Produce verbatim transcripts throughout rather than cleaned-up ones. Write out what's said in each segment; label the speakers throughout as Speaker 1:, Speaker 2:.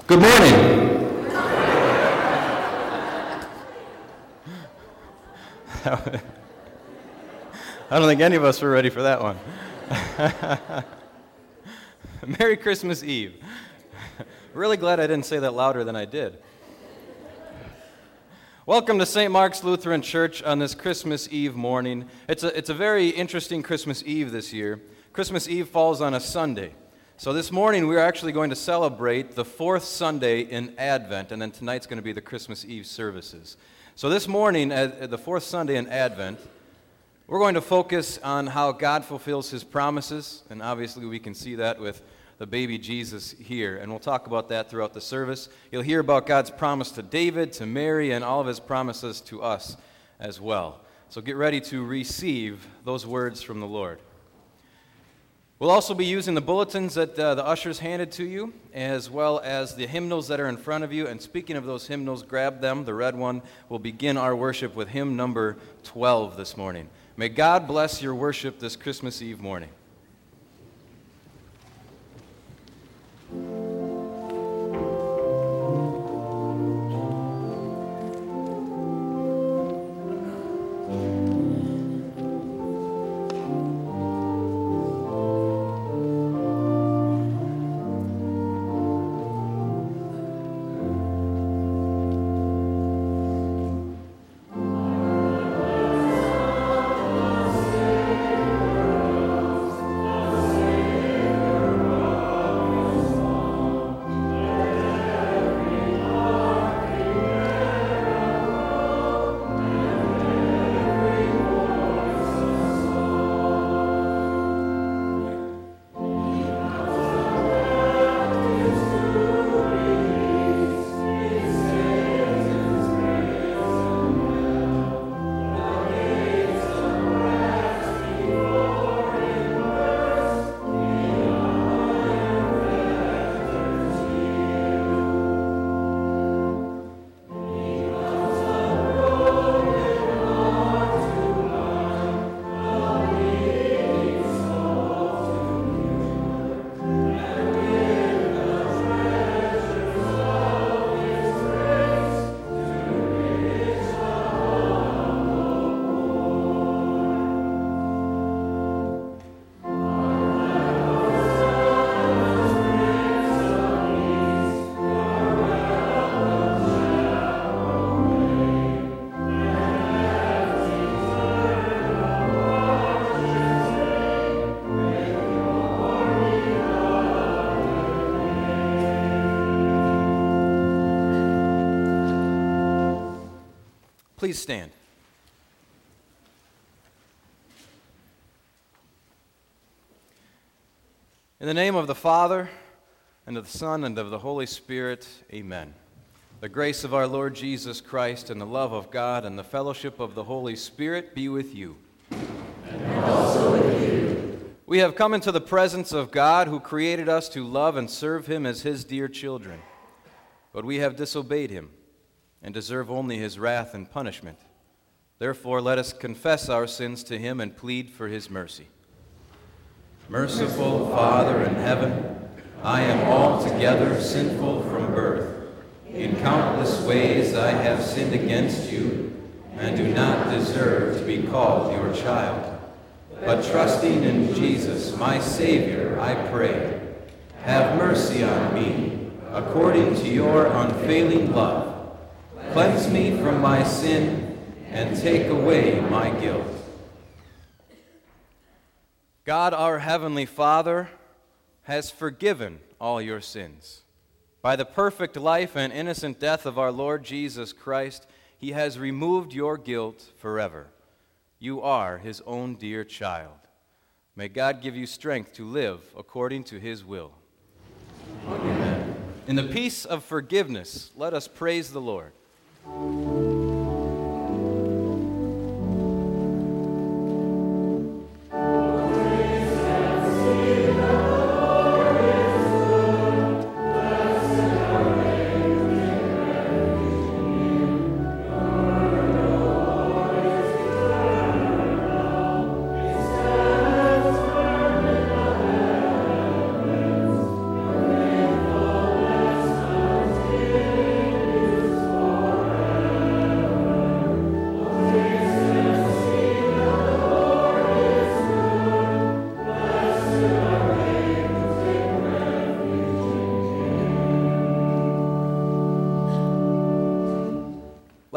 Speaker 1: Good morning. I don't think any of us were ready for that one. Merry Christmas Eve. Really glad I didn't say that louder than I did. Welcome to Saint Mark's Lutheran Church on this Christmas Eve morning. It's a, it's a very interesting Christmas Eve this year. Christmas Eve falls on a Sunday. So this morning we're actually going to celebrate the fourth Sunday in Advent, and then tonight's going to be the Christmas Eve services. So this morning, at the fourth Sunday in Advent, we're going to focus on how God fulfills His promises, and obviously we can see that with the baby Jesus here, and we'll talk about that throughout the service. You'll hear about God's promise to David, to Mary, and all of His promises to us as well. So get ready to receive those words from the Lord. We'll also be using the bulletins that uh, the ushers handed to you, as well as the hymnals that are in front of you. And speaking of those hymnals, grab them. The red one will begin our worship with hymn number twelve this morning. May God bless your worship this Christmas Eve morning. Please stand. In the name of the Father, and of the Son, and of the Holy Spirit, amen. The grace of our Lord Jesus Christ, and the love of God, and the fellowship of the Holy Spirit be with you.
Speaker 2: And also with you.
Speaker 1: We have come into the presence of God, who created us to love and serve Him as His dear children. But we have disobeyed Him, and deserve only His wrath and punishment. Therefore, let us confess our sins to Him and plead for His mercy. Merciful Father in heaven, I am altogether sinful from birth. In countless ways I have sinned against you, and do not deserve to be called your child. But trusting in Jesus, my Savior, I pray, have mercy on me, according to your unfailing love. Cleanse me from my sin and take away my guilt. God, our Heavenly Father, has forgiven all your sins. By the perfect life and innocent death of our Lord Jesus Christ, He has removed your guilt forever. You are His own dear child. May God give you strength to live according to His will. Amen. In the peace of forgiveness, let us praise the Lord.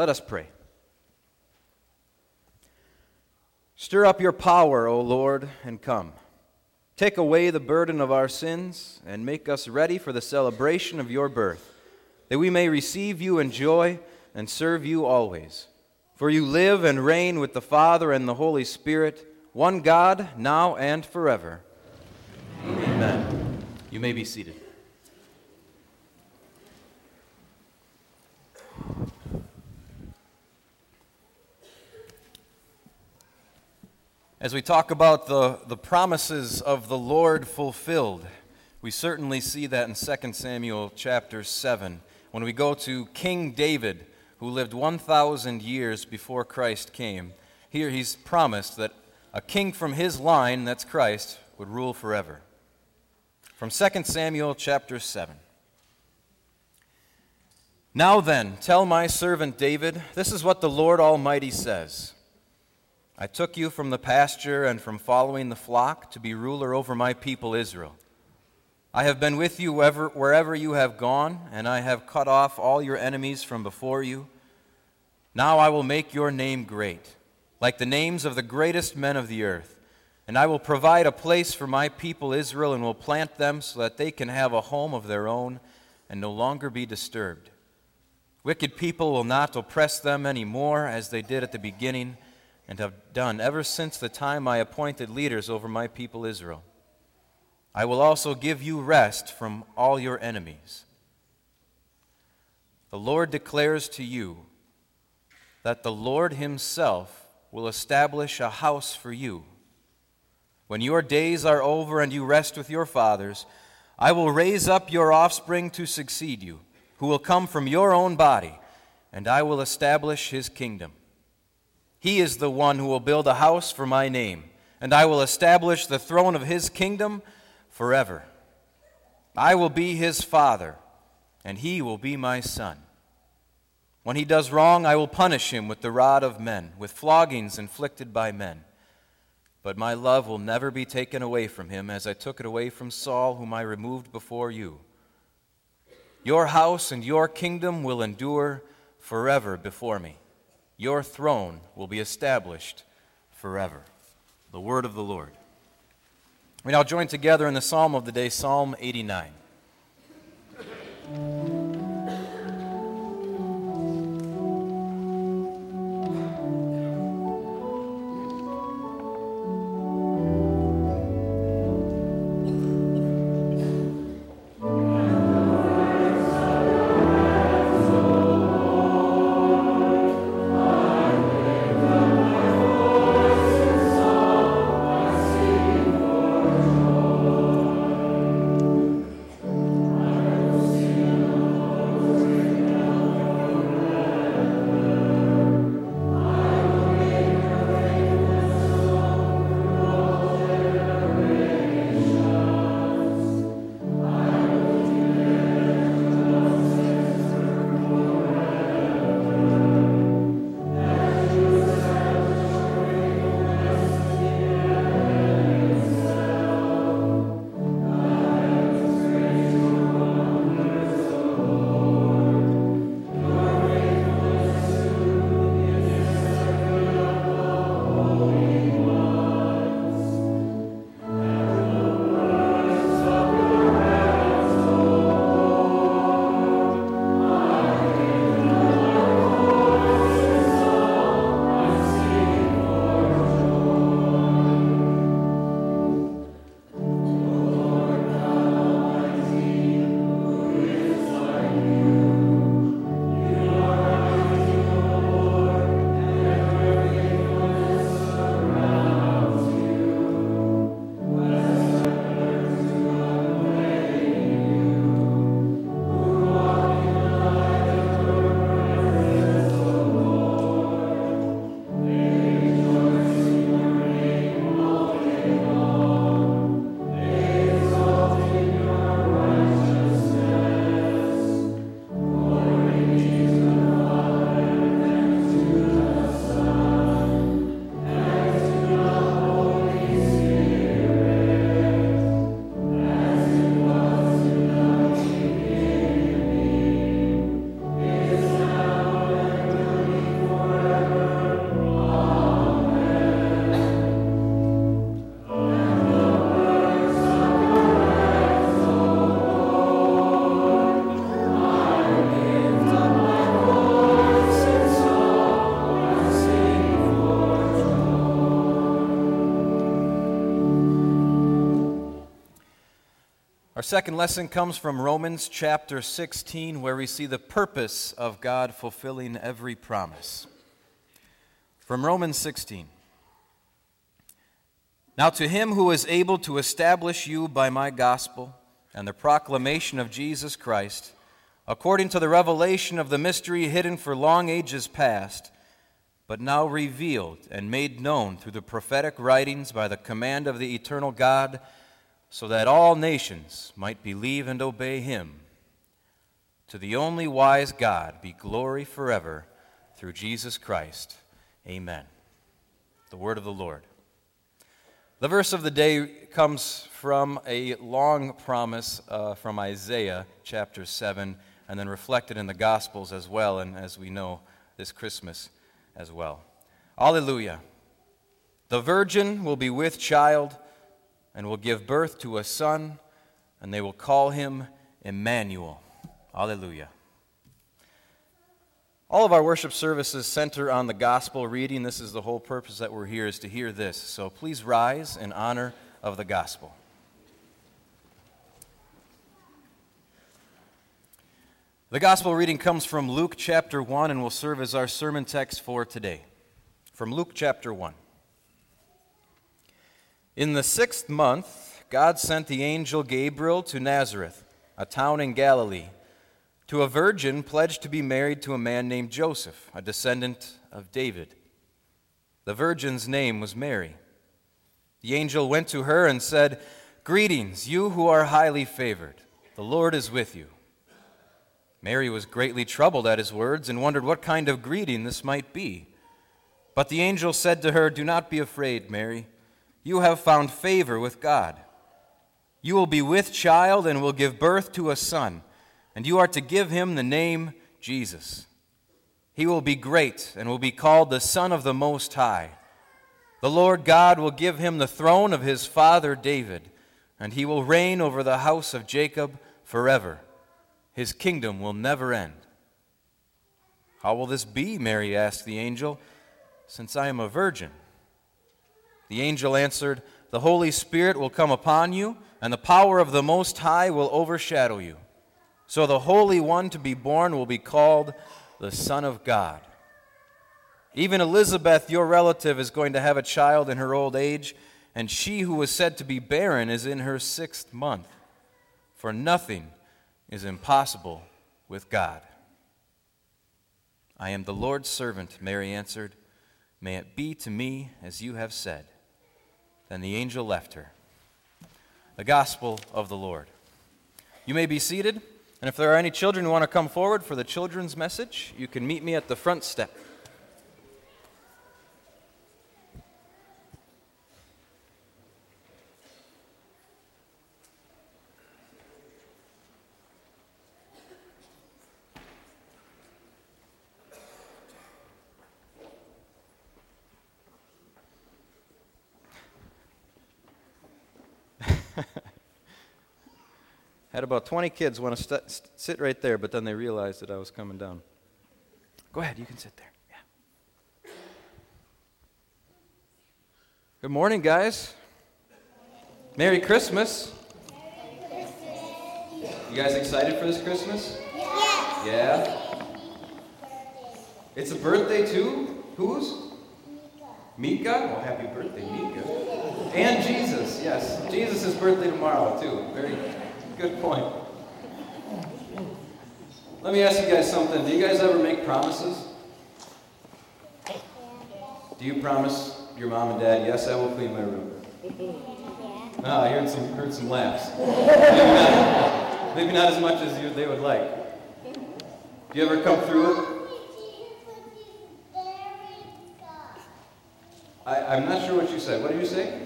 Speaker 1: Let us pray. Stir up your power, O Lord, and come. Take away the burden of our sins and make us ready for the celebration of your birth, that we may receive you in joy and serve you always. For you live and reign with the Father and the Holy Spirit, one God, now and forever. Amen. Amen. You may be seated. As we talk about the, the promises of the Lord fulfilled, we certainly see that in Second Samuel chapter seven. When we go to King David, who lived one thousand years before Christ came, here he's promised that a king from his line, that's Christ, would rule forever. From Second Samuel chapter seven. Now then, tell my servant David, this is what the Lord Almighty says. I took you from the pasture and from following the flock to be ruler over my people Israel. I have been with you wherever, wherever you have gone, and I have cut off all your enemies from before you. Now I will make your name great, like the names of the greatest men of the earth, and I will provide a place for my people Israel and will plant them so that they can have a home of their own and no longer be disturbed. Wicked people will not oppress them any more as they did at the beginning, and have done ever since the time I appointed leaders over my people Israel. I will also give you rest from all your enemies. The Lord declares to you that the Lord himself will establish a house for you. When your days are over and you rest with your fathers, I will raise up your offspring to succeed you, who will come from your own body, and I will establish his kingdom. He is the one who will build a house for my name, and I will establish the throne of his kingdom forever. I will be his father, and he will be my son. When he does wrong, I will punish him with the rod of men, with floggings inflicted by men. But my love will never be taken away from him, as I took it away from Saul, whom I removed before you. Your house and your kingdom will endure forever before me. Your throne will be established forever. The word of the Lord. We now join together in the psalm of the day, Psalm eighty-nine. second lesson comes from Romans chapter sixteen, where we see the purpose of God fulfilling every promise. From Romans sixteen. Now to him who is able to establish you by my gospel and the proclamation of Jesus Christ, according to the revelation of the mystery hidden for long ages past, but now revealed and made known through the prophetic writings by the command of the eternal God, so that all nations might believe and obey him. To the only wise God be glory forever through Jesus Christ. Amen. The word of the Lord. The verse of the day comes from a long promise uh, from Isaiah chapter seven, and then reflected in the Gospels as well, and as we know, this Christmas as well. Alleluia. The virgin will be with child and will give birth to a son, and they will call him Emmanuel. Alleluia. All of our worship services center on the gospel reading. This is the whole purpose that we're here, is to hear this. So please rise in honor of the gospel. The gospel reading comes from Luke chapter one and will serve as our sermon text for today. From Luke chapter one. In the sixth month, God sent the angel Gabriel to Nazareth, a town in Galilee, to a virgin pledged to be married to a man named Joseph, a descendant of David. The virgin's name was Mary. The angel went to her and said, "Greetings, you who are highly favored. The Lord is with you." Mary was greatly troubled at his words and wondered what kind of greeting this might be. But the angel said to her, "Do not be afraid, Mary. You have found favor with God. You will be with child and will give birth to a son, and you are to give him the name Jesus. He will be great and will be called the Son of the Most High. The Lord God will give him the throne of his father David, and he will reign over the house of Jacob forever. His kingdom will never end." "How will this be?" Mary asked the angel, "since I am a virgin?" The angel answered, "The Holy Spirit will come upon you, and the power of the Most High will overshadow you. So the Holy One to be born will be called the Son of God. Even Elizabeth, your relative, is going to have a child in her old age, and she who was said to be barren is in her sixth month. For nothing is impossible with God." "I am the Lord's servant," Mary answered. "May it be to me as you have said." Then the angel left her. The Gospel of the Lord. You may be seated, and if there are any children who want to come forward for the children's message, you can meet me at the front step. Had about twenty kids want to st- st- sit right there, but then they realized that I was coming down. Go ahead, you can sit there. Yeah. Good morning, guys. Merry Christmas. Merry Christmas. You guys excited for this Christmas? Yes. Yeah? It's a birthday too? Whose? Mika. Mika? Well, happy birthday, Mika. And Jesus, yes. Jesus' birthday tomorrow too. Very good point. Let me ask you guys something. Do you guys ever make promises? Do you promise your mom and dad, "Yes, I will clean my room"? No, I heard some, heard some laughs. Maybe not, maybe not as much as you, they would like. Do you ever come through it? I, I'm not sure what you said. What did you say?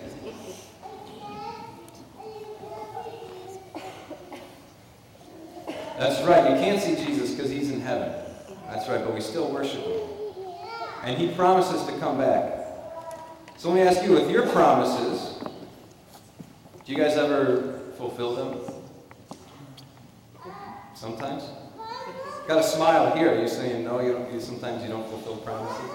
Speaker 1: That's right. You can't see Jesus because he's in heaven. That's right, but we still worship him. And he promises to come back. So let me ask you, with your promises, do you guys ever fulfill them? Sometimes? Got a smile here. Are you saying no, you don't, you, sometimes you don't fulfill promises?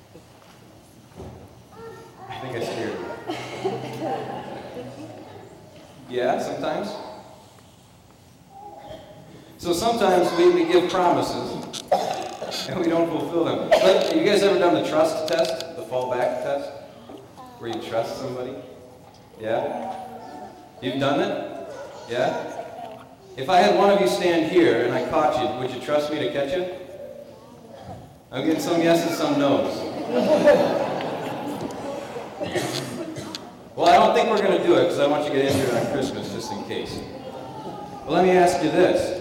Speaker 1: I think I scared you. Yeah, sometimes. So sometimes we, we give promises and we don't fulfill them. But have you guys ever done the trust test, the fallback test, where you trust somebody? Yeah? You've done it? Yeah? If I had one of you stand here and I caught you, would you trust me to catch you? I'm getting some yeses, some no's. Well, I don't think we're going to do it because I want you to get injured on Christmas just in case. But let me ask you this.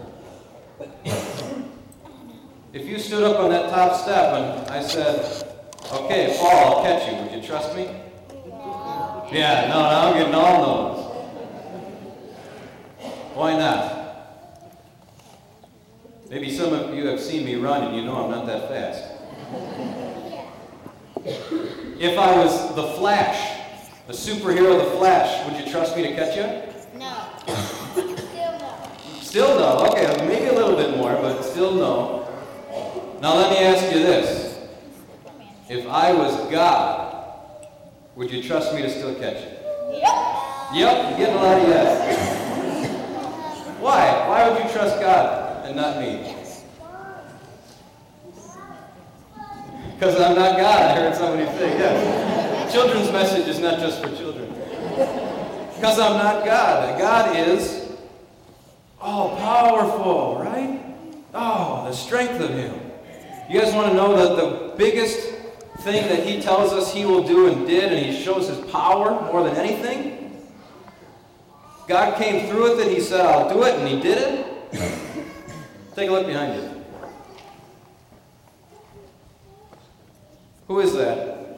Speaker 1: If you stood up on that top step and I said, okay, Paul, I'll catch you, would you trust me? Yeah, no, no, I'm getting all no's. Why not? Maybe some of you have seen me run and you know I'm not that fast. If I was the Flash, the superhero The Flash, would you trust me to catch you?
Speaker 2: No. Still no.
Speaker 1: Still no. Okay, maybe a little bit more, but still no. Now let me ask you this. If I was God, would you trust me to still catch you?
Speaker 2: Yep.
Speaker 1: Yep, you're getting a lot of yes. Why? Why would you trust God and not me? Because I'm not God, I heard somebody say, yes. Children's message is not just for children. Because I'm not God. God is all powerful, right? Oh, the strength of Him. You guys want to know that the biggest thing that He tells us He will do and did, and He shows His power more than anything? God came through with it, He said, I'll do it, and He did it. Take a look behind you. Who is that?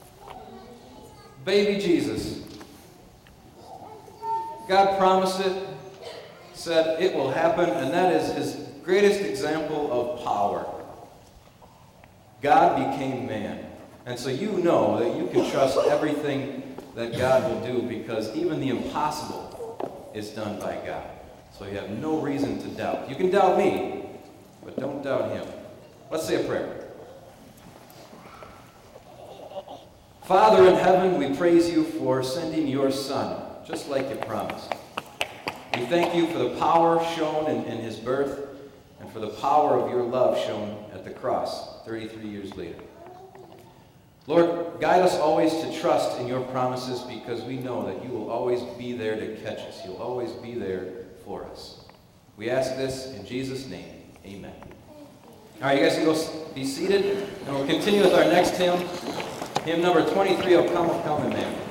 Speaker 1: Baby Jesus. God promised it, said it will happen, and that is His greatest example of power. God became man. And so you know that you can trust everything that God will do because even the impossible is done by God. So you have no reason to doubt. You can doubt me, but don't doubt Him. Let's say a prayer. Father in heaven, we praise You for sending Your Son, just like You promised. We thank You for the power shown in, in His birth and for the power of Your love shown at the cross thirty-three years later. Lord, guide us always to trust in Your promises because we know that You will always be there to catch us. You'll always be there for us. We ask this in Jesus' name. Amen. All right, you guys can go be seated, and we'll continue with our next hymn, hymn number twenty-three, O Come, O Come, Emmanuel.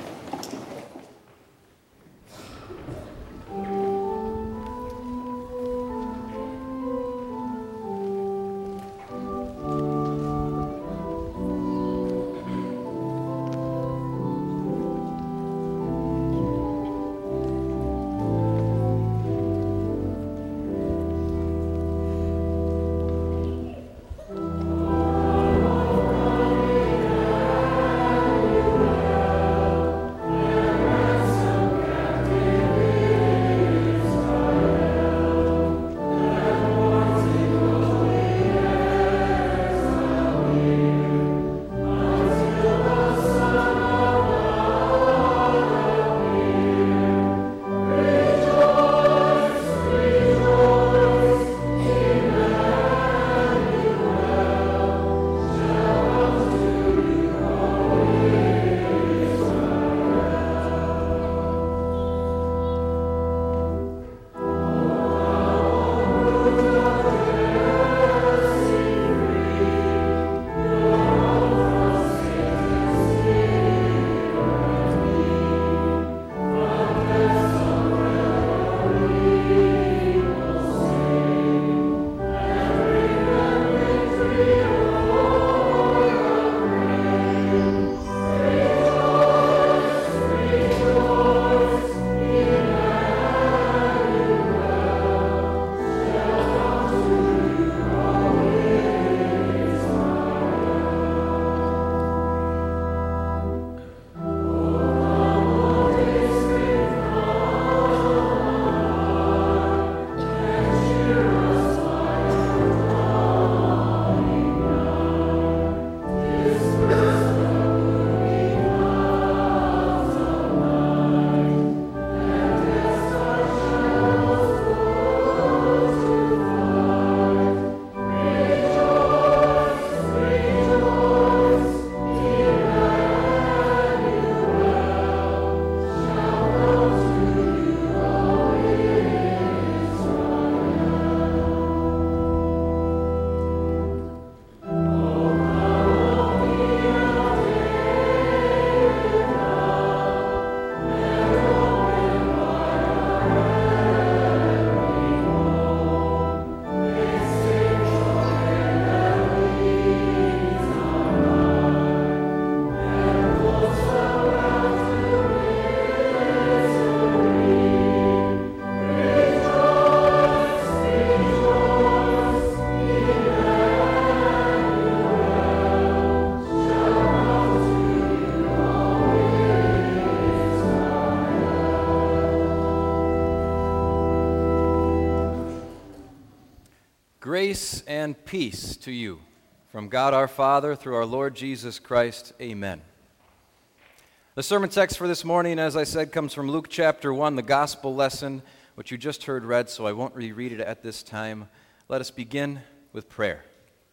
Speaker 1: Grace and peace to you from God our Father through our Lord Jesus Christ. Amen. The sermon text for this morning, as I said, comes from Luke chapter one, the gospel lesson, which you just heard read, so I won't reread it at this time. Let us begin with prayer.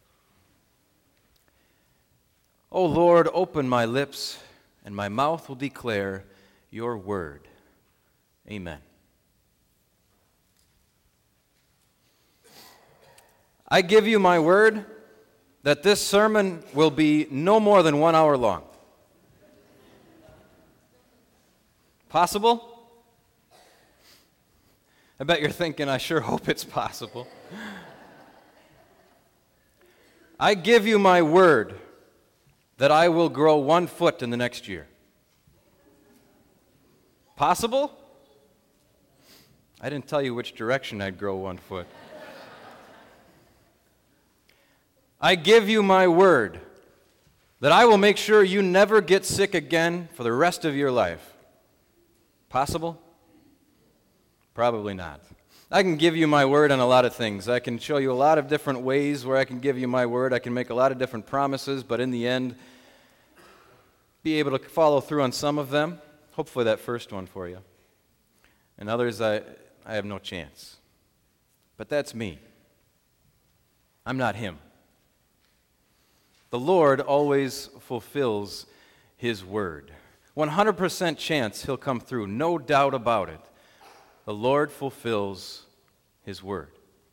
Speaker 1: O Lord, open my lips, and my mouth will declare your word. Amen. I give you my word that this sermon will be no more than one hour long. Possible? I bet you're thinking, I sure hope it's possible. I give you my word that I will grow one foot in the next year. Possible? I didn't tell you which direction I'd grow one foot. I give you my word that I will make sure you never get sick again for the rest of your life. Possible? Probably not. I can give you my word on a lot of things. I can show you a lot of different ways where I can give you my word. I can make a lot of different promises, but in the end, be able to follow through on some of them. Hopefully that first one for you. And others, I, I have no chance. But that's me. I'm not him. The Lord always fulfills his word. one hundred percent chance he'll come through, no doubt about it. The Lord fulfills his word.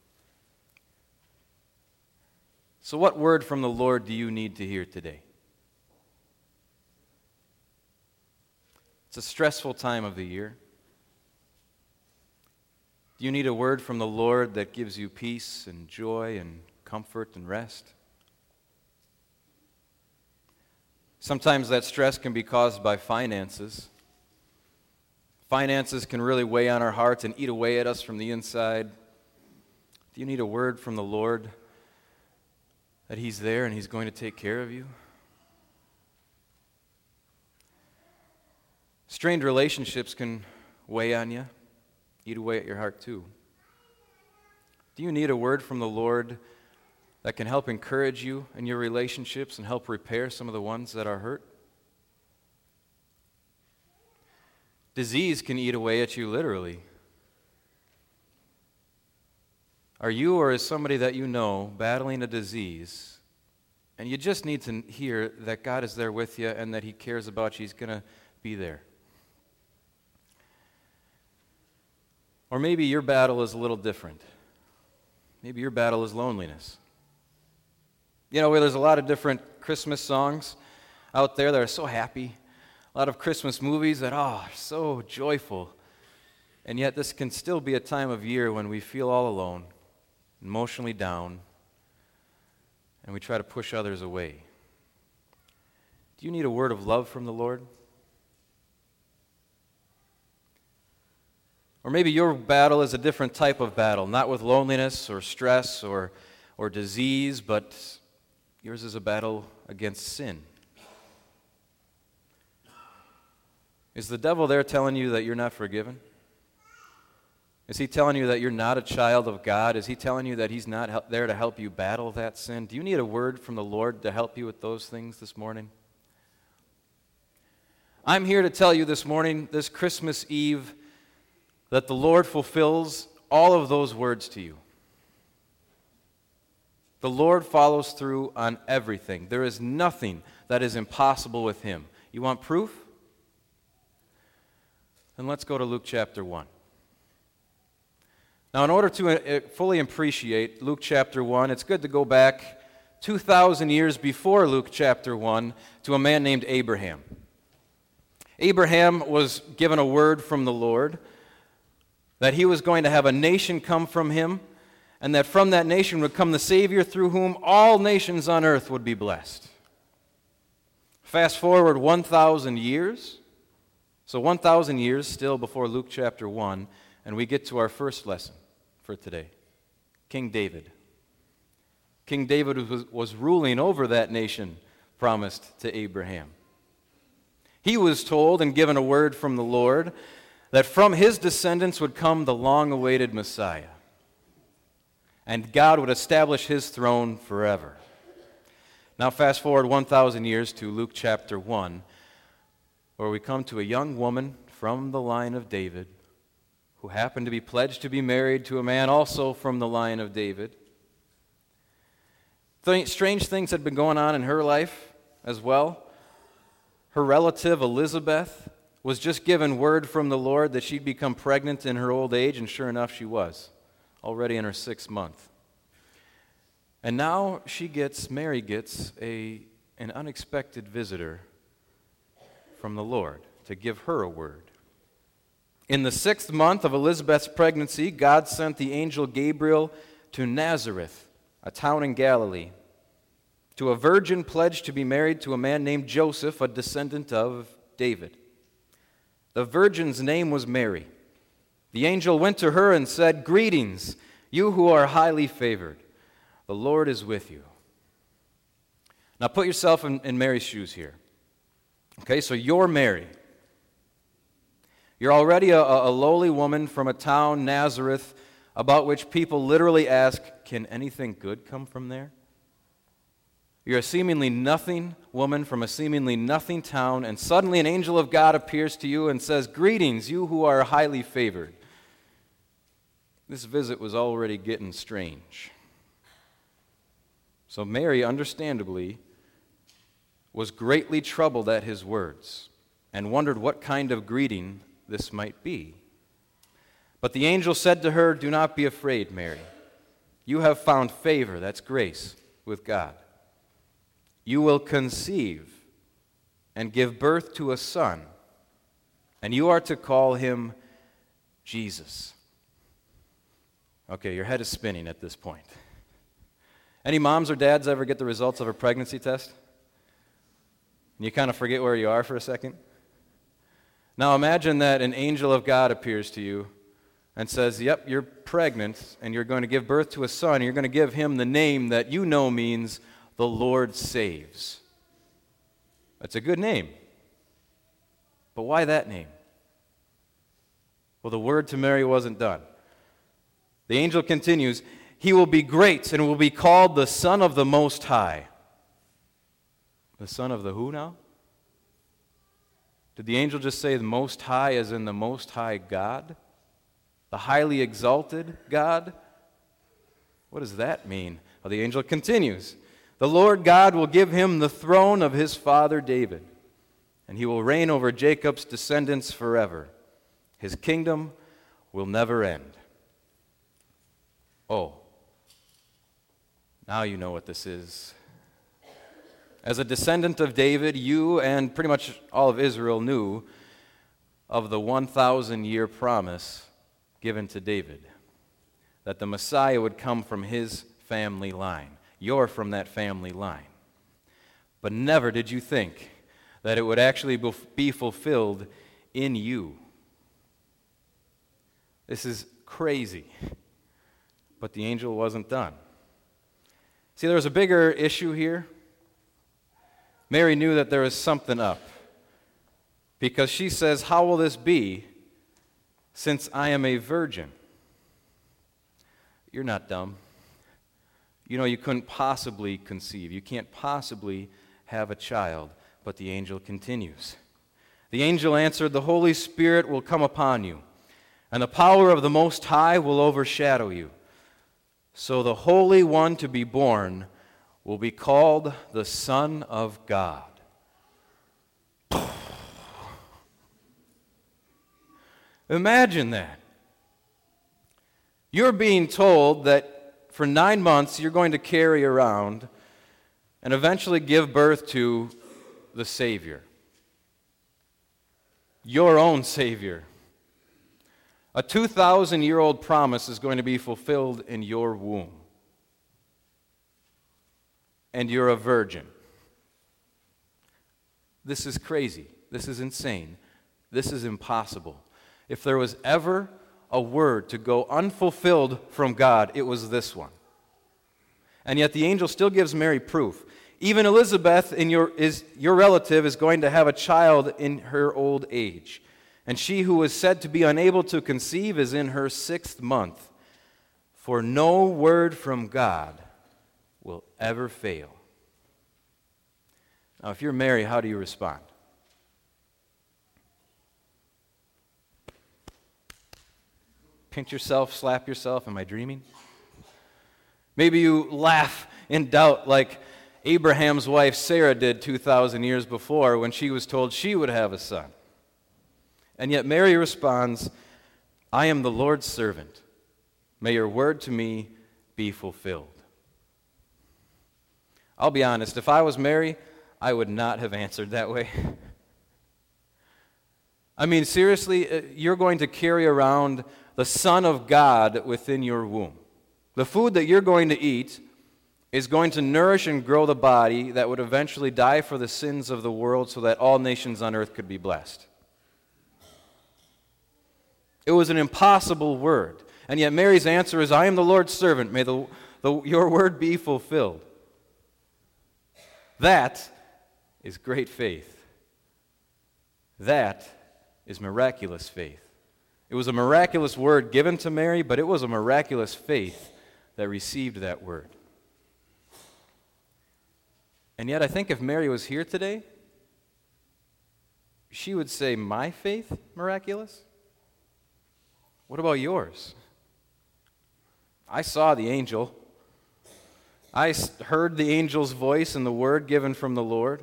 Speaker 1: So what word from the Lord do you need to hear today? It's a stressful time of the year. Do you need a word from the Lord that gives you peace and joy and comfort and rest? Sometimes that stress can be caused by finances. Finances can really weigh on our hearts and eat away at us from the inside. Do you need a word from the Lord that he's there and he's going to take care of you? Strained relationships can weigh on you, eat away at your heart too. Do you need a word from the Lord that can help encourage you in your relationships and help repair some of the ones that are hurt? Disease can eat away at you literally. Are you or is somebody that you know battling a disease and you just need to hear that God is there with you and that he cares about you, he's going to be there? Or maybe your battle is a little different. Maybe your battle is loneliness. You know, where there's a lot of different Christmas songs out there that are so happy, a lot of Christmas movies that, oh, are so joyful, and yet this can still be a time of year when we feel all alone, emotionally down, and we try to push others away. Do you need a word of love from the Lord? Or maybe your battle is a different type of battle, not with loneliness or stress or, or disease, but yours is a battle against sin. Is the devil there telling you that you're not forgiven? Is he telling you that you're not a child of God? Is he telling you that he's not help, there to help you battle that sin? Do you need a word from the Lord to help you with those things this morning? I'm here to tell you this morning, this Christmas Eve, that the Lord fulfills all of those words to you. The Lord follows through on everything. There is nothing that is impossible with him. You want proof? Then let's go to Luke chapter one. Now, in order to fully appreciate Luke chapter one, it's good to go back two thousand years before Luke chapter one to a man named Abraham. Abraham was given a word from the Lord that he was going to have a nation come from him, and that from that nation would come the Savior through whom all nations on earth would be blessed. Fast forward one thousand years, so one thousand years still before Luke chapter one, and we get to our first lesson for today. King David. King David was, was ruling over that nation promised to Abraham. He was told and given a word from the Lord that from his descendants would come the long-awaited Messiah. and God would establish his throne forever. Now fast forward one thousand years to Luke chapter one, where we come to a young woman from the line of David who happened to be pledged to be married to a man also from the line of David. Th- strange things had been going on in her life as well. Her relative Elizabeth was just given word from the Lord that she'd become pregnant in her old age, and sure enough she was, already in her sixth month. And now she gets, Mary gets a, an unexpected visitor from the Lord to give her a word. In the sixth month of Elizabeth's pregnancy, God sent the angel Gabriel to Nazareth, a town in Galilee, to a virgin pledged to be married to a man named Joseph, a descendant of David. The virgin's name was Mary. The angel went to her and said, "Greetings, you who are highly favored. The Lord is with you." Now put yourself in, in Mary's shoes here. Okay, so you're Mary. You're already a, a lowly woman from a town, Nazareth, about which people literally ask, can anything good come from there? You're a seemingly nothing woman from a seemingly nothing town, and suddenly an angel of God appears to you and says, "Greetings, you who are highly favored." This visit was already getting strange. So Mary, understandably, was greatly troubled at his words and wondered what kind of greeting this might be. But the angel said to her, "Do not be afraid, Mary. You have found favor," that's grace, "with God. You will conceive and give birth to a son, and you are to call him Jesus." Okay, your head is spinning at this point. Any moms or dads ever get the results of a pregnancy test? And you kind of forget where you are for a second? Now imagine that an angel of God appears to you and says, "Yep, you're pregnant, and you're going to give birth to a son. And you're going to give him the name that you know means the Lord saves." That's a good name. But why that name? Well, the word to Mary wasn't done. The angel continues, "He will be great and will be called the Son of the Most High." The Son of the who now? Did the angel just say the Most High as in the Most High God? The highly exalted God? What does that mean? Well, the angel continues, "The Lord God will give him the throne of his father David, and he will reign over Jacob's descendants forever. His kingdom will never end." Oh, now you know what this is. As a descendant of David, you and pretty much all of Israel knew of the one thousand year promise given to David, that the Messiah would come from his family line. You're from that family line. But never did you think that it would actually be fulfilled in you. This is crazy. But the angel wasn't done. See, there was a bigger issue here. Mary knew that there was something up, because she says, "How will this be since I am a virgin?" You're not dumb. You know you couldn't possibly conceive. You can't possibly have a child. But the angel continues. The angel answered, "The Holy Spirit will come upon you, and the power of the Most High will overshadow you. So the Holy One to be born will be called the Son of God." Imagine that. You're being told that for nine months you're going to carry around and eventually give birth to the Savior. Your own Savior. A two thousand year old promise is going to be fulfilled in your womb. And you're a virgin. This is crazy. This is insane. This is impossible. If there was ever a word to go unfulfilled from God, it was this one. And yet the angel still gives Mary proof. Even Elizabeth, in your, is, your relative, is going to have a child in her old age. And she who was said to be unable to conceive is in her sixth month. For no word from God will ever fail. Now, if you're Mary, how do you respond? Pinch yourself, slap yourself. Am I dreaming? Maybe you laugh in doubt like Abraham's wife Sarah did two thousand years before when she was told she would have a son. And yet Mary responds, I am the Lord's servant. May your word to me be fulfilled. I'll be honest, if I was Mary, I would not have answered that way. I mean, seriously, you're going to carry around the Son of God within your womb. The food that you're going to eat is going to nourish and grow the body that would eventually die for the sins of the world so that all nations on earth could be blessed. It was an impossible word. And yet Mary's answer is, I am the Lord's servant. May the, the, your word be fulfilled. That is great faith. That is miraculous faith. It was a miraculous word given to Mary, but it was a miraculous faith that received that word. And yet I think if Mary was here today, she would say, my faith miraculous? What about yours? I saw the angel. I heard the angel's voice and the word given from the Lord.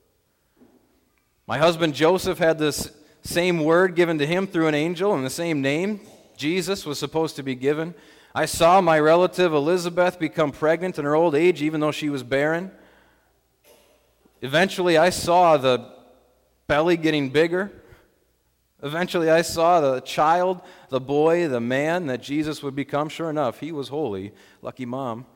Speaker 1: My husband Joseph had this same word given to him through an angel, and the same name, Jesus, was supposed to be given. I saw my relative Elizabeth become pregnant in her old age, even though she was barren. Eventually, I saw the belly getting bigger. Eventually, I saw the child, the boy, the man that Jesus would become. Sure enough, he was holy. Lucky mom.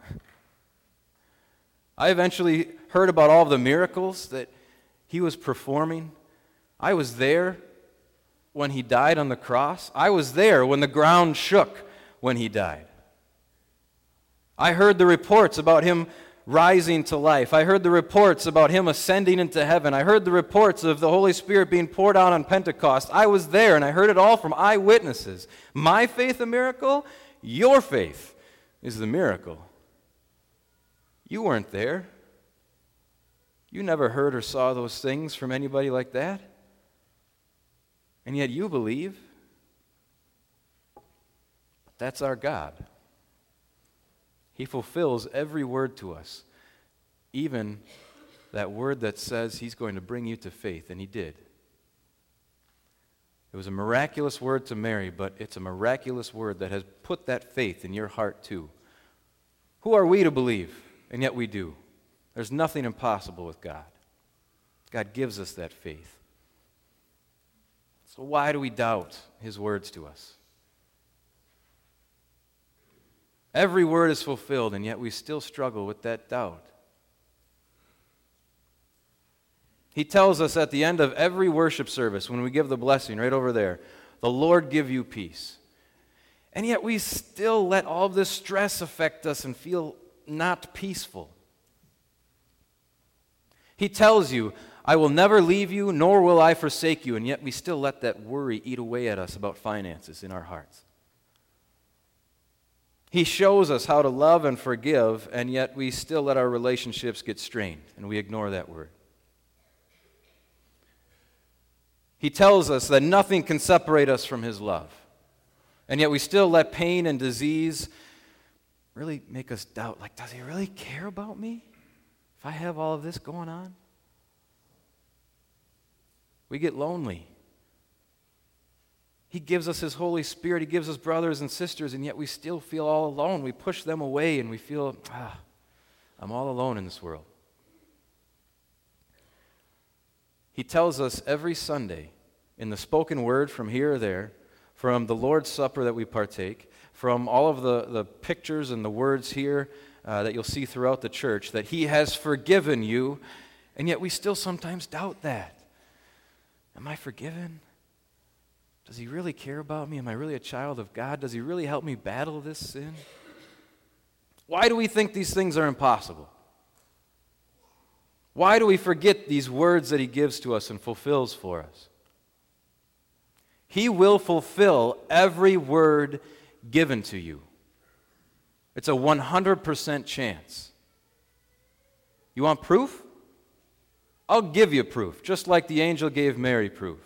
Speaker 1: I eventually heard about all of the miracles that he was performing. I was there when he died on the cross. I was there when the ground shook when he died. I heard the reports about him rising to life. I heard the reports about him ascending into heaven. I heard the reports of the Holy Spirit being poured out on Pentecost. I was there, and I heard it all from eyewitnesses. My faith, a miracle? Your faith is the miracle. You weren't there. You never heard or saw those things from anybody like that. And yet you believe. That's our God. He fulfills every word to us, even that word that says he's going to bring you to faith, and he did. It was a miraculous word to Mary, but it's a miraculous word that has put that faith in your heart too. Who are we to believe? And yet we do. There's nothing impossible with God. God gives us that faith. So why do we doubt his words to us? Every word is fulfilled, and yet we still struggle with that doubt. He tells us at the end of every worship service, when we give the blessing right over there, the Lord give you peace. And yet we still let all of this stress affect us and feel not peaceful. He tells you, I will never leave you, nor will I forsake you, and yet we still let that worry eat away at us about finances in our hearts. He shows us how to love and forgive, and yet we still let our relationships get strained, and we ignore that word. He tells us that nothing can separate us from his love, and yet we still let pain and disease really make us doubt, like, does he really care about me if I have all of this going on? We get lonely. He gives us his Holy Spirit. He gives us brothers and sisters, and yet we still feel all alone. We push them away, and we feel, ah, I'm all alone in this world. He tells us every Sunday in the spoken word from here or there, from the Lord's Supper that we partake, from all of the, the pictures and the words here uh, that you'll see throughout the church, that he has forgiven you, and yet we still sometimes doubt that. Am I forgiven? Does he really care about me? Am I really a child of God? Does he really help me battle this sin? Why do we think these things are impossible? Why do we forget these words that he gives to us and fulfills for us? He will fulfill every word given to you. It's a one hundred percent chance. You want proof? I'll give you proof, just like the angel gave Mary proof.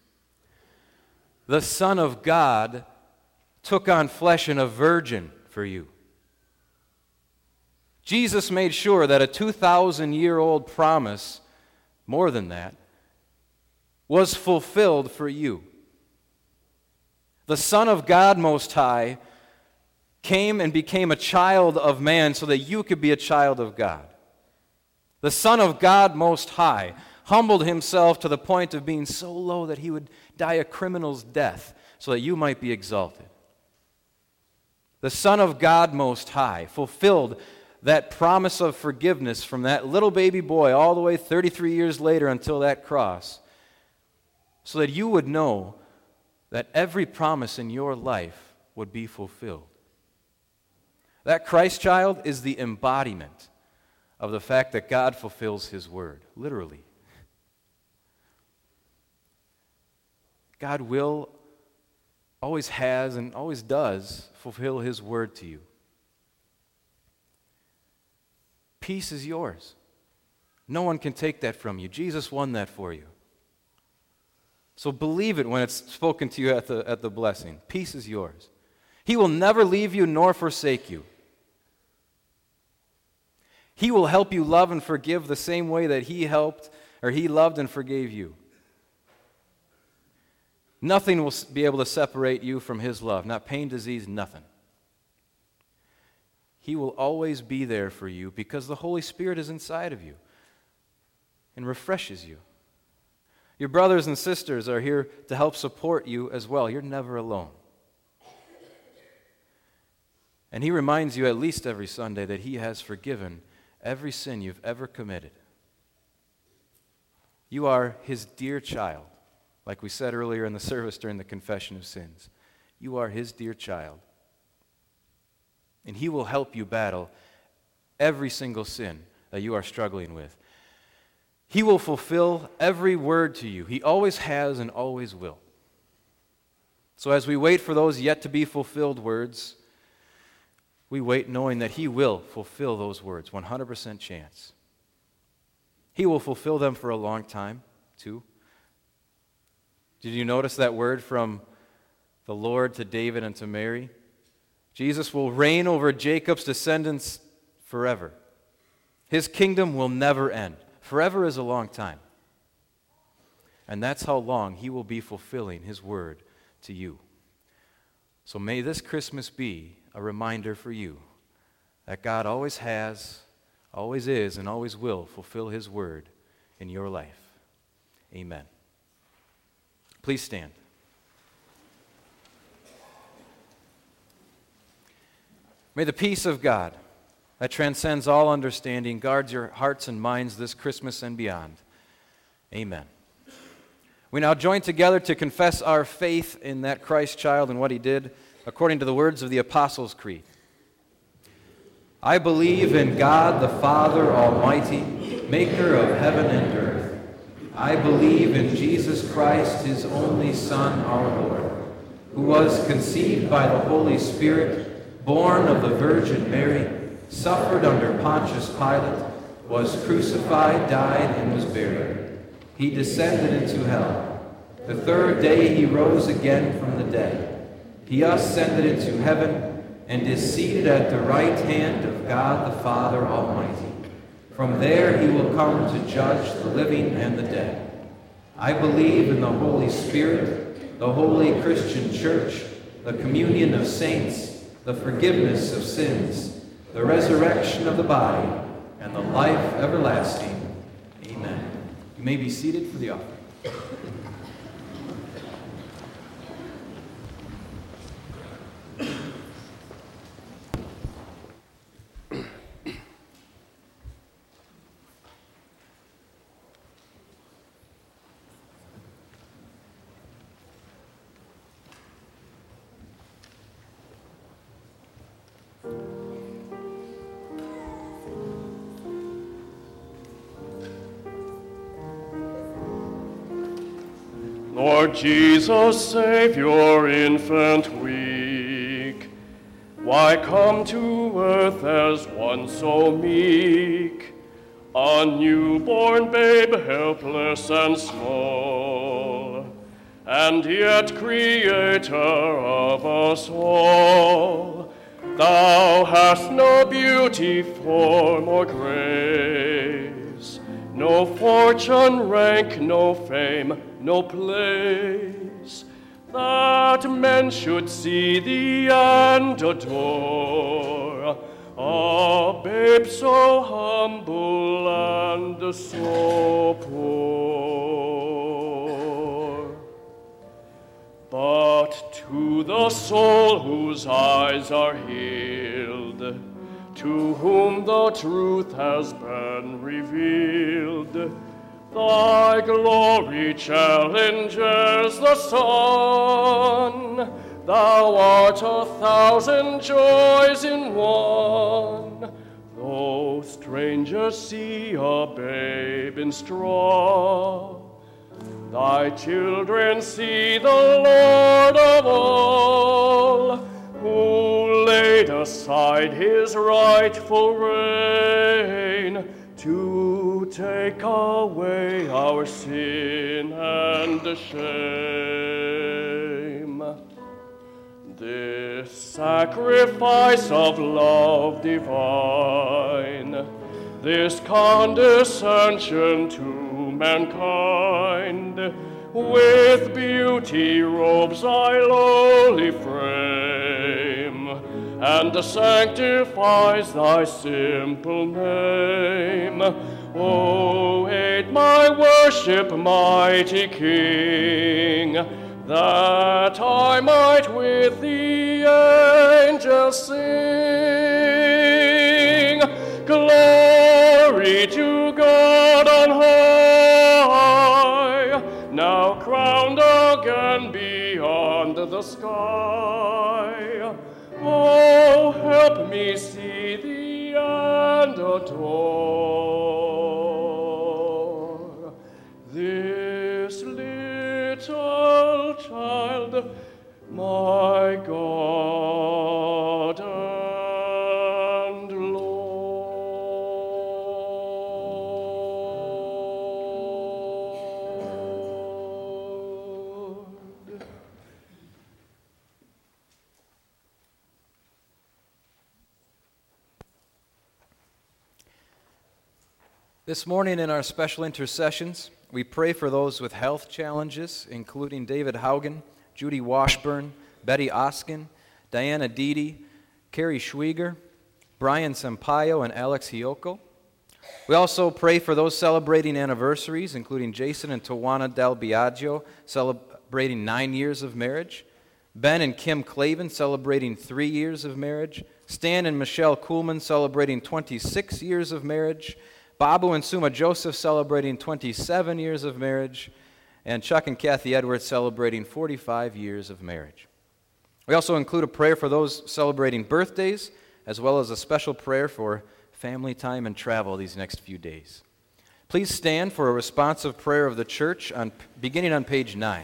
Speaker 1: The Son of God took on flesh in a virgin for you. Jesus made sure that a two thousand year old promise, more than that, was fulfilled for you. The Son of God Most High came and became a child of man so that you could be a child of God. The Son of God Most High humbled himself to the point of being so low that he would die a criminal's death so that you might be exalted. The Son of God Most High fulfilled that promise of forgiveness from that little baby boy all the way thirty-three years later until that cross, so that you would know that every promise in your life would be fulfilled. That Christ child is the embodiment of the fact that God fulfills His word, literally. God will, always has, and always does fulfill His word to you. Peace is yours. No one can take that from you. Jesus won that for you. So believe it when it's spoken to you at the, at the blessing. Peace is yours. He will never leave you nor forsake you. He will help you love and forgive the same way that He helped, or He loved and forgave you. Nothing will be able to separate you from His love. Not pain, disease, nothing. He will always be there for you because the Holy Spirit is inside of you and refreshes you. Your brothers and sisters are here to help support you as well. You're never alone. And He reminds you at least every Sunday that He has forgiven every sin you've ever committed. You are His dear child, like we said earlier in the service during the confession of sins. You are His dear child. And He will help you battle every single sin that you are struggling with. He will fulfill every word to you. He always has and always will. So as we wait for those yet to be fulfilled words, we wait knowing that He will fulfill those words, one hundred percent chance. He will fulfill them for a long time, too. Did you notice that word from the Lord to David and to Mary? Jesus will reign over Jacob's descendants forever. His kingdom will never end. Forever is a long time. And that's how long He will be fulfilling His word to you. So may this Christmas be a reminder for you that God always has, always is, and always will fulfill His word in your life. Amen. Please stand. May the peace of God that transcends all understanding guard your hearts and minds this Christmas and beyond. Amen. We now join together to confess our faith in that Christ child and what He did according to the words of the Apostles' Creed. I believe in God the Father Almighty, maker of heaven and earth. I believe in Jesus Christ, His only Son, our Lord, who was conceived by the Holy Spirit, born of the Virgin Mary, suffered under Pontius Pilate, was crucified, died, and was buried. He descended into hell. The third day He rose again from the dead. He ascended into heaven and is seated at the right hand of God the Father Almighty. From there He will come to judge the living and the dead. I believe in the Holy Spirit, the holy Christian church, the communion of saints, the forgiveness of sins, the resurrection of the body, and the life everlasting. Amen. You may be seated for the offering.
Speaker 3: Lord Jesus, save your infant weak. Why come to earth as one so meek, a newborn babe, helpless and small, and yet creator of us all? Thou hast no beauty, form, or grace, no fortune, rank, no fame, no place, that men should see thee and adore, a babe so humble and so poor. But to the soul whose eyes are healed, to whom the truth has been revealed, thy glory challenges the sun. Thou art a thousand joys in one. Though strangers see a babe in straw, thy children see the Lord of all, who laid aside his rightful reign to take away our sin and shame. This sacrifice of love divine, this condescension to mankind, with beauty robes thy lowly frame, and sanctifies thy simple name. Oh, aid my worship, mighty King, that I might with the angels sing. Glory to God on high, now crowned again beyond the sky. Oh, help me see thee and adore this little child, my God and Lord.
Speaker 1: This morning in our special intercessions, we pray for those with health challenges, including David Haugen, Judy Washburn, Betty Oskin, Diana Deedy, Carrie Schwieger, Brian Sampaio, and Alex Hioko. We also pray for those celebrating anniversaries, including Jason and Tawana Del Biagio, celebrating nine years of marriage, Ben and Kim Clavin, celebrating three years of marriage, Stan and Michelle Kuhlman, celebrating twenty-six years of marriage, Babu and Suma Joseph, celebrating twenty-seven years of marriage, and Chuck and Kathy Edwards, celebrating forty-five years of marriage. We also include a prayer for those celebrating birthdays, as well as a special prayer for family time and travel these next few days. Please stand for a responsive prayer of the church, on, beginning on page nine.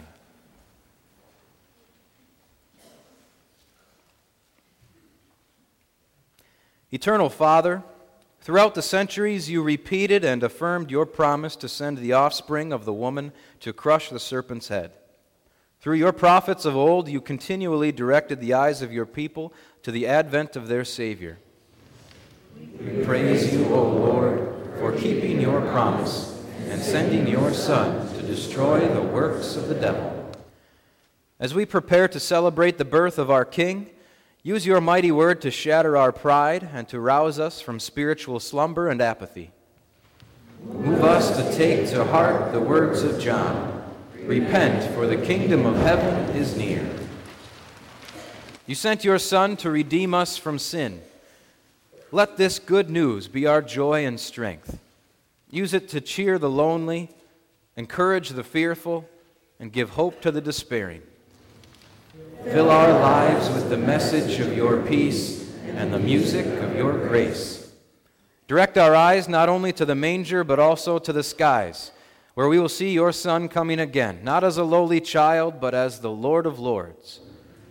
Speaker 1: Eternal Father, throughout the centuries you repeated and affirmed your promise to send the offspring of the woman to crush the serpent's head. Through your prophets of old, you continually directed the eyes of your people to the advent of their Savior. We praise you, O Lord, for keeping your promise and sending your Son to destroy the works of the devil. As we prepare to celebrate the birth of our King, use your mighty word to shatter our pride and to rouse us from spiritual slumber and apathy. Move us to take to heart the words of John. Repent, for the kingdom of heaven is near. You sent your Son to redeem us from sin. Let this good news be our joy and strength. Use it to cheer the lonely, encourage the fearful, and give hope to the despairing. Fill our lives with the message of your peace and the music of your grace. Direct our eyes not only to the manger, but also to the skies, where we will see your Son coming again, not as a lowly child, but as the Lord of Lords.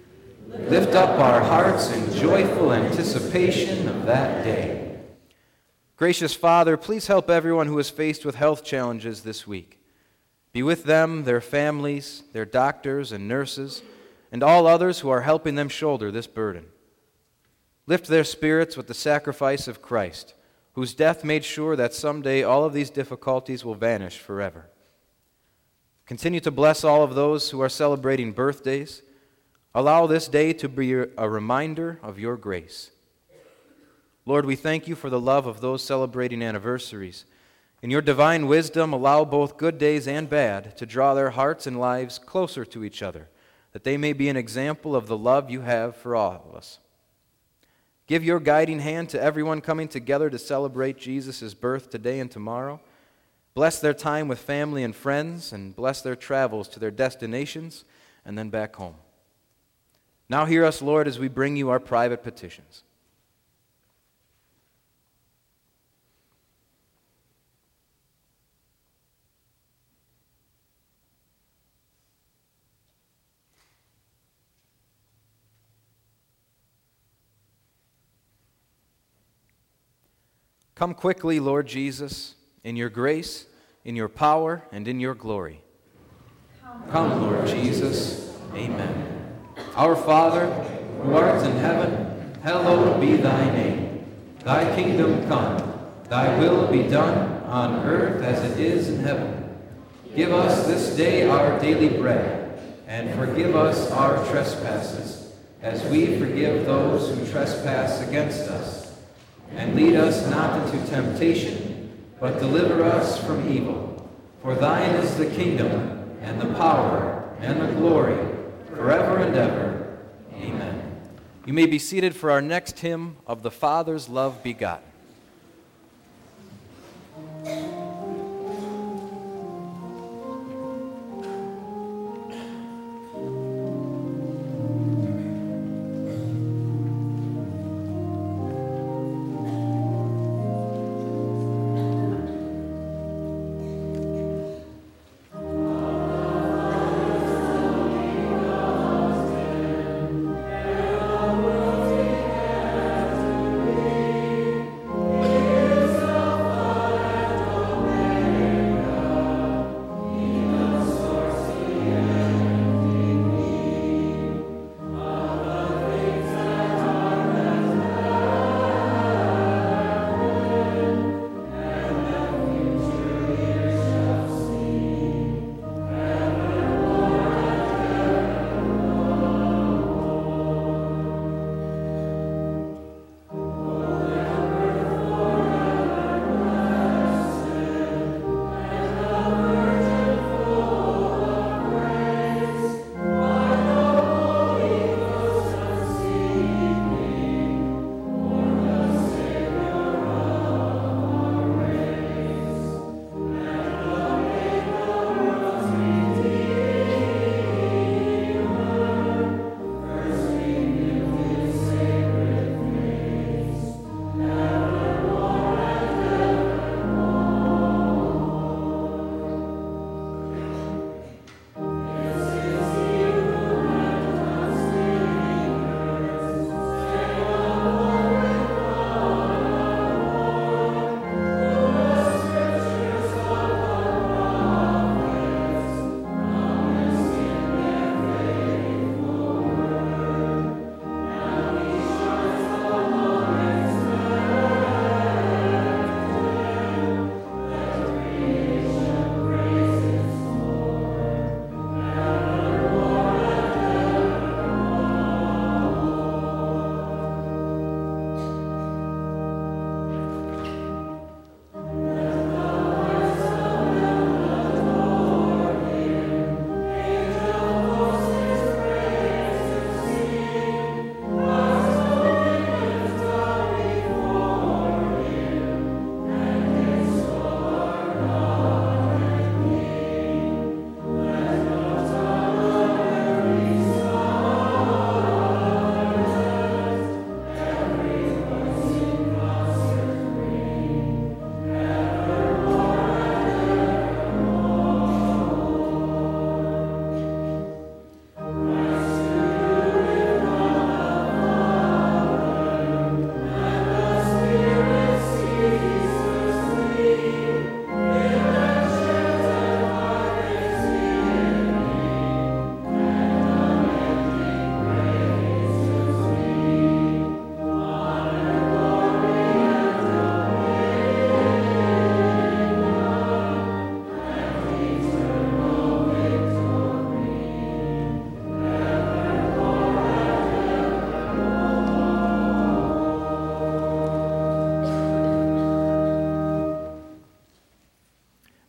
Speaker 1: Lift up our hearts in joyful anticipation of that day. Gracious Father, please help everyone who is faced with health challenges this week. Be with them, their families, their doctors and nurses, and all others who are helping them shoulder this burden. Lift their spirits with the sacrifice of Christ, whose death made sure that someday all of these difficulties will vanish forever. Continue to bless all of those who are celebrating birthdays. Allow this day to be a reminder of your grace. Lord, we thank you for the love of those celebrating anniversaries. In your divine wisdom, allow both good days and bad to draw their hearts and lives closer to each other, that they may be an example of the love you have for all of us. Give your guiding hand to everyone coming together to celebrate Jesus' birth today and tomorrow. Bless their time with family and friends, and bless their travels to their destinations and then back home. Now hear us, Lord, as we bring you our private petitions. Come quickly, Lord Jesus, in your grace, in your power, and in your glory. Come, Lord Jesus. Amen. Our Father, who art in heaven, hallowed be thy name. Thy kingdom come, thy will be done on earth as it is in heaven. Give us this day our daily bread, and forgive us our trespasses, as we forgive those who trespass against us. And lead us not into temptation, but deliver us from evil. For thine is the kingdom, and the power, and the glory, forever and ever. Amen. You may be seated for our next hymn, Of the Father's Love Begotten.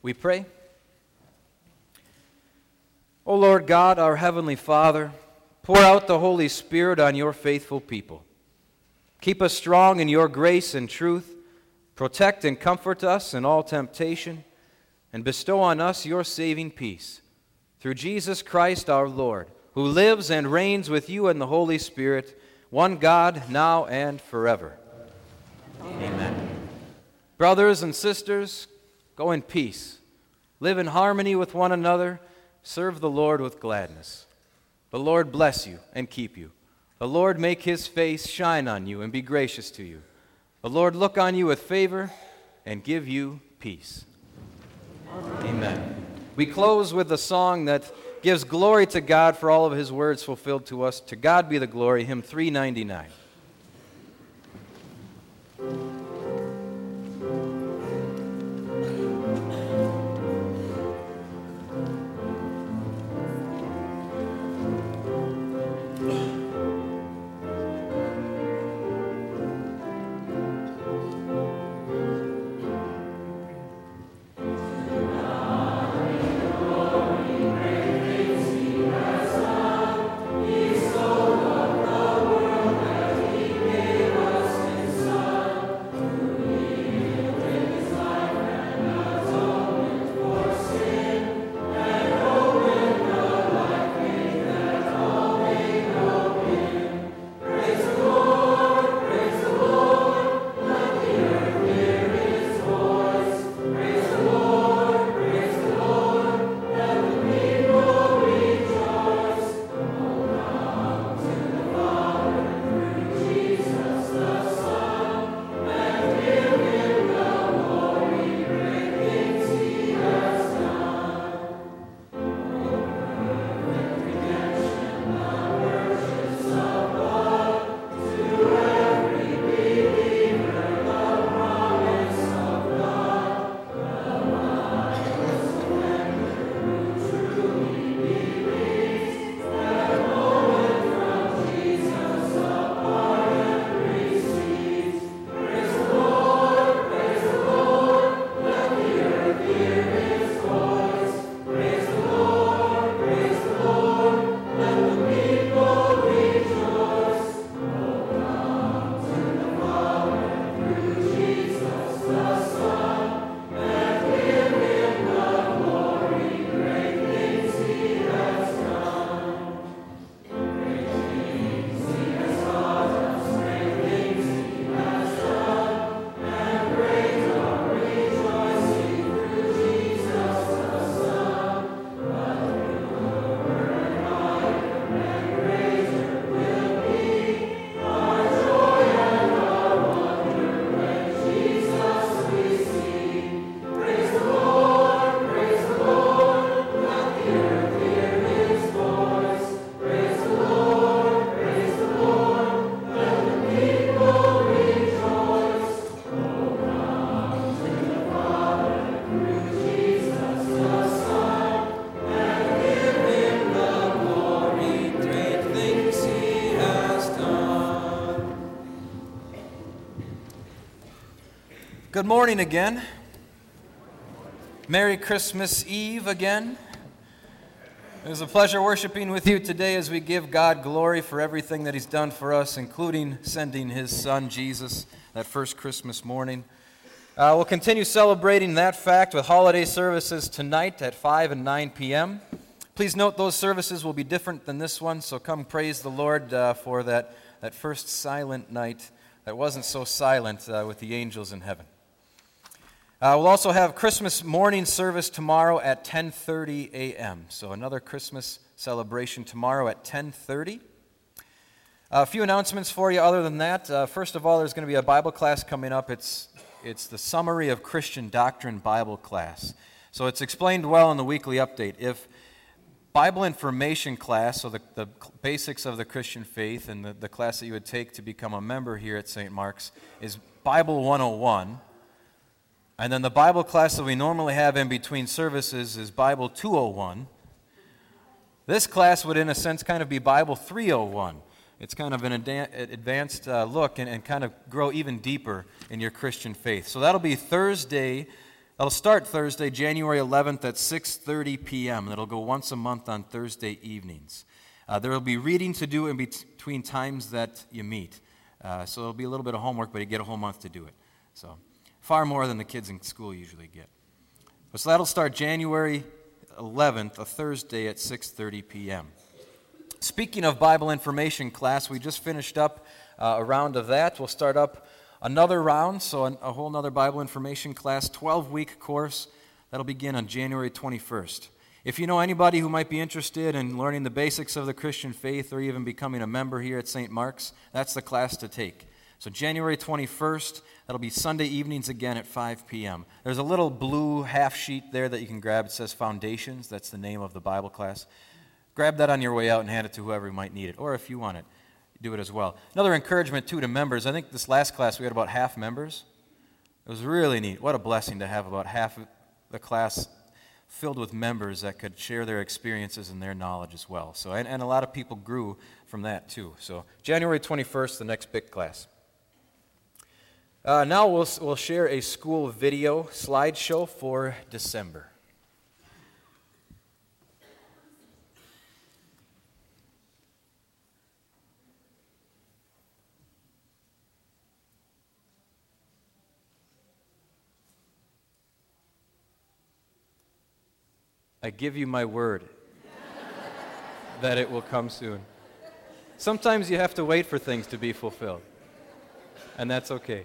Speaker 1: We pray. O Lord God, our heavenly Father, pour out the Holy Spirit on your faithful people. Keep us strong in your grace and truth. Protect and comfort us in all temptation, and bestow on us your saving peace. Through Jesus Christ our Lord, who lives and reigns with you in the Holy Spirit, one God, now and forever. Amen. Amen. Brothers and sisters, go in peace. Live in harmony with one another. Serve the Lord with gladness. The Lord bless you and keep you. The Lord make his face shine on you and be gracious to you. The Lord look on you with favor and give you peace. Amen. Amen. We close with a song that gives glory to God for all of his words fulfilled to us. To God be the glory, hymn three ninety-nine. Good morning again. Merry Christmas Eve again. It was a pleasure worshiping with you today as we give God glory for everything that he's done for us, including sending his son Jesus that first Christmas morning. Uh, we'll continue celebrating that fact with holiday services tonight at five and nine p.m. Please note those services will be different than this one, so come praise the Lord uh, for that, that first silent night that wasn't so silent uh, with the angels in heaven. Uh, we'll also have Christmas morning service tomorrow at ten thirty a.m. So another Christmas celebration tomorrow at ten thirty. Uh, a few announcements for you other than that. Uh, first of all, there's going to be a Bible class coming up. It's, it's the Summary of Christian Doctrine Bible class. So it's explained well in the weekly update. If Bible information class, so the, the basics of the Christian faith and the, the class that you would take to become a member here at Saint Mark's is Bible one oh one. And then the Bible class that we normally have in between services is Bible two oh one. This class would, in a sense, kind of be Bible three oh one. It's kind of an advanced uh, look and, and kind of grow even deeper in your Christian faith. So that'll be Thursday, That'll start Thursday, January eleventh at six thirty p.m. It'll go once a month on Thursday evenings. Uh, there will be reading to do in between times that you meet. Uh, so it'll be a little bit of homework, but you get a whole month to do it. So far more than the kids in school usually get. So that'll start January eleventh, a Thursday at six thirty p.m. Speaking of Bible information class, we just finished up uh, a round of that. We'll start up another round, so an, a whole other Bible information class, twelve-week course. That'll begin on January twenty-first. If you know anybody who might be interested in learning the basics of the Christian faith or even becoming a member here at Saint Mark's, that's the class to take. So January twenty-first, that'll be Sunday evenings again at five p.m. There's a little blue half sheet there that you can grab. It says Foundations. That's the name of the Bible class. Grab that on your way out and hand it to whoever might need it. Or if you want it, do it as well. Another encouragement, too, to members. I think this last class we had about half members. It was really neat. What a blessing to have about half of the class filled with members that could share their experiences and their knowledge as well. So, and, and a lot of people grew from that, too. So January twenty-first, the next big class. Uh, now we'll, we'll share a school video slideshow for December. I give you my word that it will come soon. Sometimes you have to wait for things to be fulfilled, and that's okay.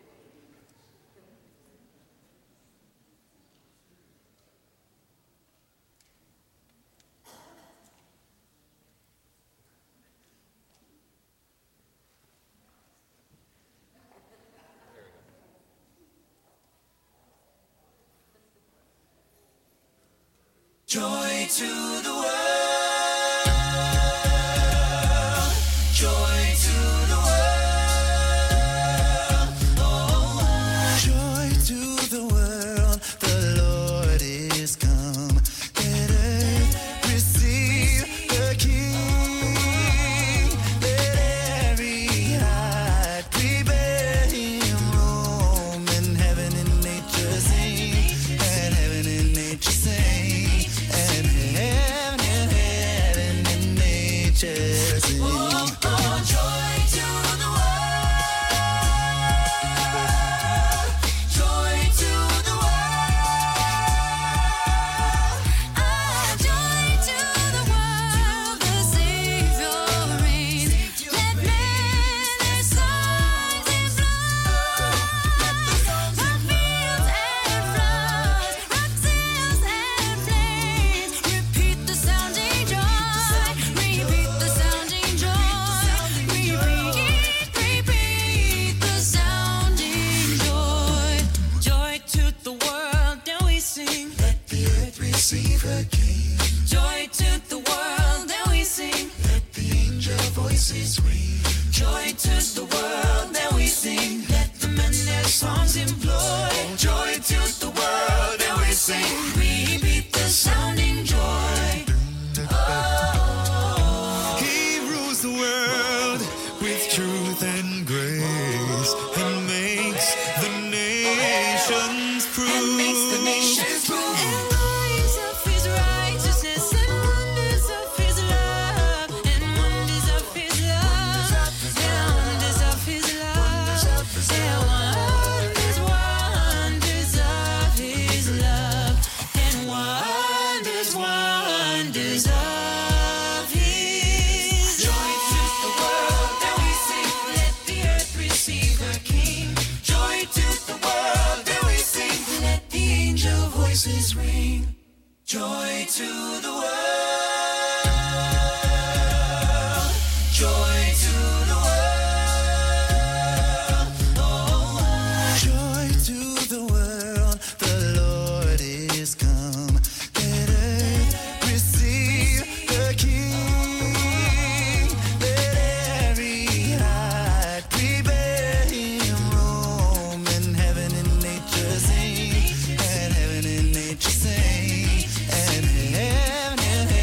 Speaker 4: Joy to the world, joy to the world, oh, joy to the world, the Lord is come, let earth receive the King, let every heart prepare him roam, and heaven and nature sing, and heaven and nature sing. Joy to the world, joy to the world, oh, joy to the world, the Lord is come, let earth receive the King, let every heart prepare him roam, and heaven and nature sing, and heaven and nature sing. And heaven and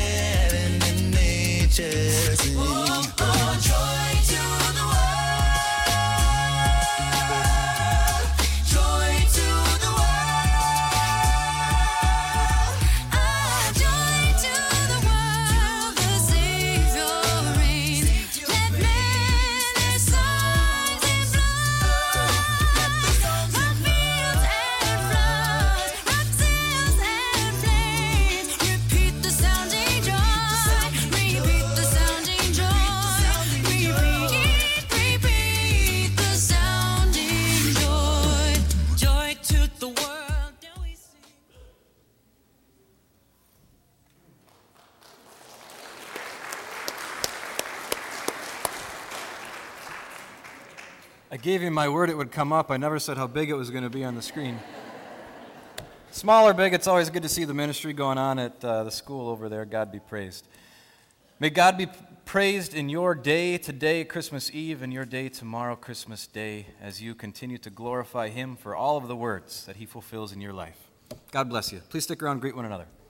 Speaker 1: gave you my word it would come up. I never said how big it was going to be on the screen. Small or big, it's always good to see the ministry going on at uh, the school over there. God be praised. May God be praised in your day today, Christmas Eve, and your day tomorrow, Christmas Day, as you continue to glorify Him for all of the words that He fulfills in your life. God bless you. Please stick around and greet one another.